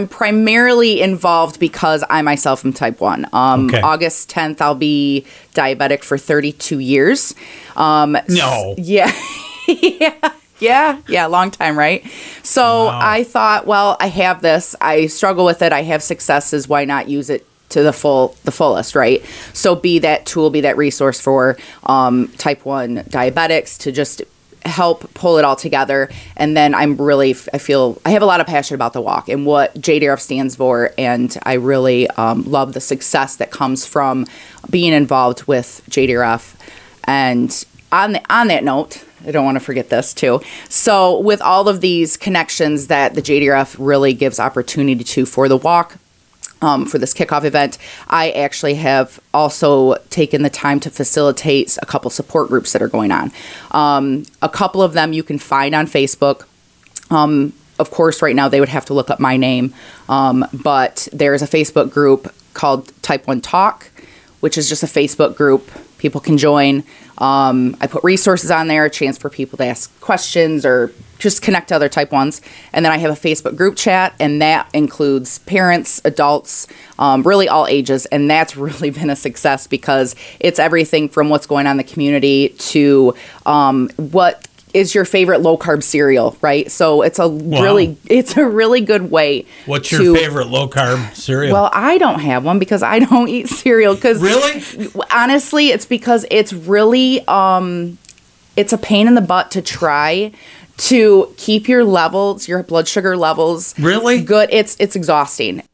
primarily involved because I myself am type 1. Okay. August 10th, I'll be diabetic for 32 years. No. Yeah. Yeah, long time, right? So Wow. I thought, well, I have this. I struggle with it. I have successes. Why not use it to the fullest, right? So be that tool, be that resource for type 1 diabetics to just help pull it all together. And then I feel I have a lot of passion about the walk and what JDRF stands for. And I really love the success that comes from being involved with JDRF. And on that note, I don't want to forget this too. So with all of these connections that the JDRF really gives opportunity to for the walk, for this kickoff event, I actually have also taken the time to facilitate a couple support groups that are going on. A couple of them you can find on Facebook. Of course, right now they would have to look up my name, but there's a Facebook group called Type 1 Talk, which is just a Facebook group. People can join. I put resources on there, a chance for people to ask questions or just connect to other type 1s. And then I have a Facebook group chat, and that includes parents, adults, really all ages. And that's really been a success because it's everything from what's going on in the community to what is your favorite low-carb cereal, right? So it's a really good way. What's your favorite low-carb cereal? Well, I don't have one because I don't eat cereal. Really? Honestly, it's because it's really it's a pain in the butt to try to keep your blood sugar levels really good. It's exhausting.